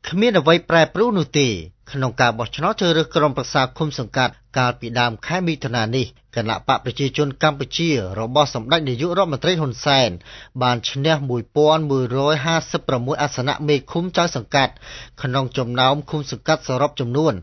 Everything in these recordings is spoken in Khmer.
គ្មានអ្វីប្រែប្រួលនោះទេក្នុងការបោះឆ្នោតជ្រើសរើសក្រុមប្រឹក្សាឃុំសង្កាត់កាលពីដើមខែមិថុនានេះគណៈបកប្រជាជនកម្ពុជារបស់សម្ដេចនាយករដ្ឋមន្ត្រីហ៊ុនសែនបានឈ្នះ 1156 អាសនៈមេឃុំចៅសង្កាត់ក្នុងចំណោមឃុំសង្កាត់សរុបចំនួន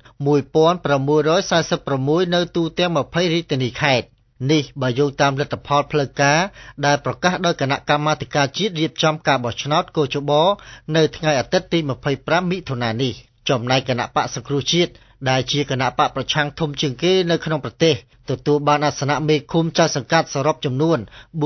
1646 នៅទូទាំង 20 រាជធានីខេត្តនេះបើយោងតាមលទ្ធផលផ្លូវការដែលប្រកាសដោយគណៈកម្មាធិការជាតិរៀបចំការបោះឆ្នោតកោជបនៅថ្ងៃអាទិត្យទី 25 មិថុនានេះចំណែកគណៈបកសង្គ្រោះជាតិដែលជាគណៈបកប្រឆាំងធំជាងគេនៅក្នុងប្រទេសទទួលបានអាសនៈមេឃុំចៅសង្កាត់សរុបចំនួន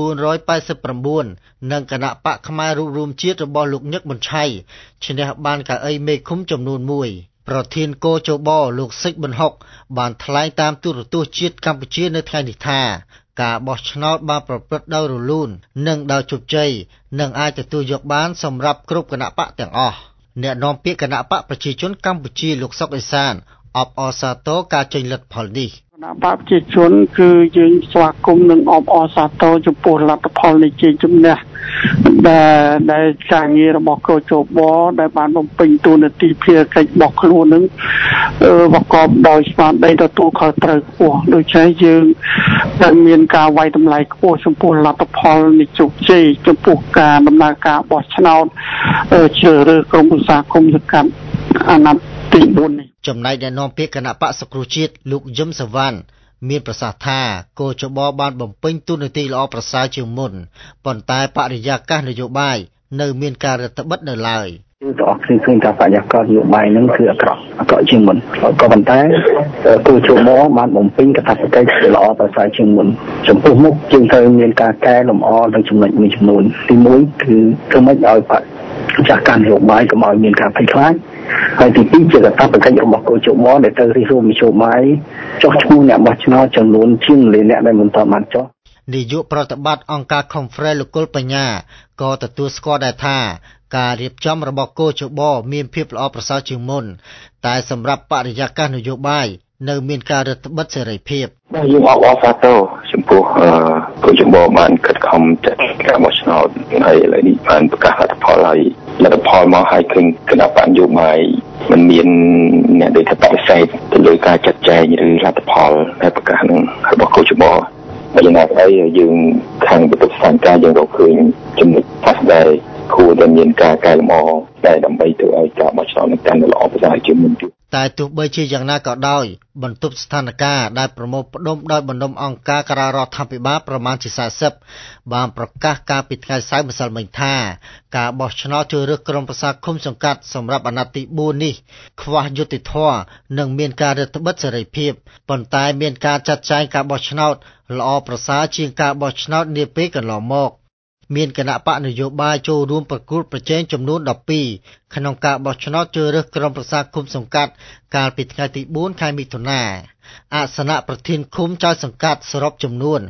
489 និងគណៈបកខ្មែររួបរวมជាតិរបស់លោកញឹកប៊ុនឆៃឈ្នះបានកៅអីមេឃុំចំនួន1ប្រធានកោជបលោកសិចប៊ុនហុកបានថ្លែងតាមទូរទស្សន៍ជាតិកម្ពុជានៅថ្ងៃនេះថាការបោះឆ្នោតបានប្រព្រឹត្តដោយរលូននិងដោយជោគជ័យនិងអាចទទួលយកបានសម្រាប់គ្រប់គណៈបកទាំងអស់អ្នកនាំពាក្យគណៈបកប្រជាជនកម្ពុជាលោកសុកអេសានអបអរសាទរការចេញលទ្ធផលនេះគណៈបកប្រជាជនគឺយើងស្វាគមន៍និងអបអរសាទរចំពោះលទ្ធផលនៃជ័យជំនះដែលការងាររបស់កោជបដែលបានបំពេញតួនាទីភារកិច្ចរបស់ខ្លួននឹងប្រកបដោយស្មារតីទទួលខុសត្រូវខ្ពស់ដូច្នេះយើងដែលមានការវាយតម្លៃខ្ពស់ចំពោះលទ្ធផលនៃជោគជ័យចំពោះការដំណើរការបោះឆ្នោតជ្រើសរើសក្រុមប្រឹក្សាគុំសង្កាត់អាណត្តិទី4នេះចំណែកអ្នកនាំពាក្យគណៈបកសង្គ្រោះជាតិលោកយឹមសវណ្ណមានប្រសាសន៍ថាកោជបបានបំពេញតួនាទីល្អប្រសើរជាងមុនប៉ុន្តែបរិយាកាសនយោបាយនៅមានការរឹតបន្តឹងនៅឡើយគឺតោះឃើញថាបរិយាកាសនយោបាយនឹងគឺអាក្រក់ជាងមុនក៏ប៉ុន្តែកោជបបានបំពេញកាតព្វកិច្ចល្អប្រសើរជាងមុនចំពោះមុខយើងត្រូវមានការកែលម្អនៅចំណុចមួយចំនួនទី1គឺធ្វើម៉េចឲ្យចាស់ការនយោបាយកុំឲ្យមានការភ័យខ្លាចហើយទី2ជាកាតព្វកិច្ចរបស់កោជបដែលត្រូវរិះរួមនយោបាយចុះឈ្មោះអ្នកបោះឆ្នោតចំនួនជាងលានអ្នកដែលមិនទាន់បានចុះនាយកប្រតិបត្តិអង្គការ Conference លោកគុលបញ្ញាក៏ទទួលស្គាល់ដែរថាការរៀបចំរបស់កោជបមានភាពល្អប្រសើរជាងមុនតែសម្រាប់បរិយាកាសនយោបាយនៅមានការរឹតបន្តឹងសេរីភាពបាទយើងអបអរសាទរចំពោះកោជបបានខិតខំចាត់ការបោះឆ្នោតហើយឥឡូវនេះបានប្រកាសលទ្ធផលហើយលទ្ធផលមកឲ្យឃើញគណៈបកនយោបាយមិនមានអ្នកដែលបដិសេធទៅលើការចាត់ចែងឬលទ្ធផលដែលប្រកាសនឹងរបស់កោជបហើយយ៉ាងណាក្តីយើងខាងបន្ទប់ស្ថានភាពយើងរកឃើញចំណុចខ្លះដែលគួរតែមានការកែលម្អតែដើម្បីធ្វើឲ្យការបោះឆ្នោតនឹងកាន់តែល្អប្រសើរជាងមុនទៀតតែទោះបីជាយ៉ាងណាក៏ដោយបន្ទប់ស្ថានភាពដែលប្រមូលផ្ដុំដោយបណ្ដុំអង្គការក្រៅរដ្ឋាភិបាលប្រមាណជា40បានប្រកាសកាលពីថ្ងៃសៅរ៍ម្សិលមិញថាការបោះឆ្នោតជ្រើសរើសក្រុមប្រឹក្សាឃុំសង្កាត់សម្រាប់អាណត្តិទី4នេះខ្វះយុត្តិធម៌និងមានការរឹតបន្តឹងសេរីភាពប៉ុន្តែមានការចាត់ចែងការបោះឆ្នោតល្អប្រសើរជាងការបោះឆ្នោតនាពេលកន្លងមកមានគណៈបកនយោបាយចូលរួមប្រគល់ប្រជែងចំនួន12ក្នុងការបោះឆ្នោតជ្រើសរើសក្រុមប្រឹក្សាឃុំសង្កាត់កាលពីថ្ងៃទី4ខែមិថុនាអាសនៈប្រធានឃុំចៅសង្កាត់សរុបចំនួន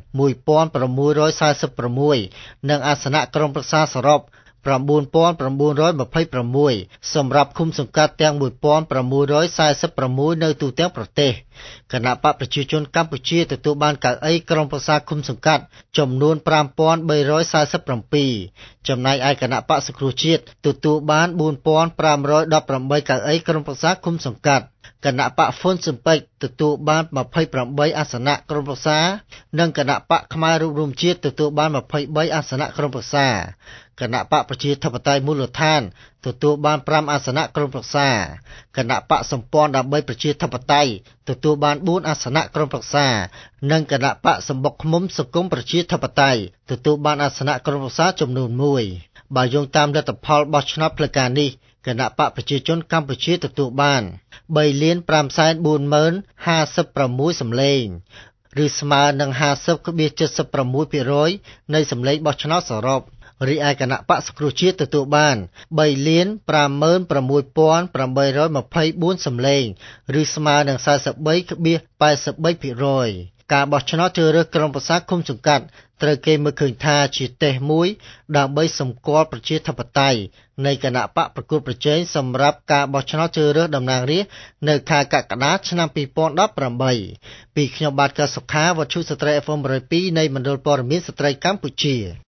1646 និងអាសនៈក្រុមប្រឹក្សាសរុប 9926 សម្រាប់ឃុំសង្កាត់ទាំង 1646 នៅទូទាំងប្រទេសគណៈបកប្រជាជនកម្ពុជាទទួលបានកៅអីក្រុមប្រឹក្សាឃុំសង្កាត់ចំនួន 5347 ចំណែកឯគណៈបកសង្គ្រោះជាតិទទួលបាន 4518 កៅអីក្រុមប្រឹក្សាឃុំសង្កាត់គណៈបកហ្វុនស៊ិមពេចទទួលបាន 28 អាសនៈក្រុមប្រឹក្សានិងគណៈបកខ្មែររួបរวมជាតិទទួលបាន 23 អាសនៈក្រុមប្រឹក្សាគណៈបកប្រជាធិបតេយ្យមូលដ្ឋានទទួលបាន 5 អាសនៈក្រុមប្រឹក្សាគណៈបកសម្ព័ន្ធដើម្បីប្រជាធិបតេយ្យទទួលបាន 4 អាសនៈក្រុមប្រឹក្សានិងគណៈបកសម្បុកឃុំសង្គមប្រជាធិបតេយ្យទទួលបានអាសនៈក្រុមប្រឹក្សាចំនួន1បើយោងតាមលទ្ធផលបោះឆ្នោតផ្លូវការនេះគណៈបកប្រជាជនកម្ពុជាទទួលបាន 3,540,056 សំឡេងឬស្មើនឹង 50.76% នៃសំឡេងបោះឆ្នោតសរុបរីឯគណៈបកសង្គ្រោះជាតិទទួលបាន 3,56,824 សំឡេងឬស្មើនឹង 43.83% ការបោះឆ្នោតជ្រើសរើសក្រុមប្រឹក្សាឃុំសង្កាត់ត្រូវគេមើលឃើញថាជាតេស្តមួយដើម្បីសម្គាល់ប្រជាធិបតេយ្យនៃគណៈបកប្រកួតប្រជែងសម្រាប់ការបោះឆ្នោតជ្រើសរើសតំណាងរាស្ត្រនៅខែកក្កដាឆ្នាំ2018ពីខ្ញុំបាទកសុខាវត្ថុស្ត្រី FM 102នៃមណ្ឌលព័ត៌មានស្ត្រីកម្ពុជា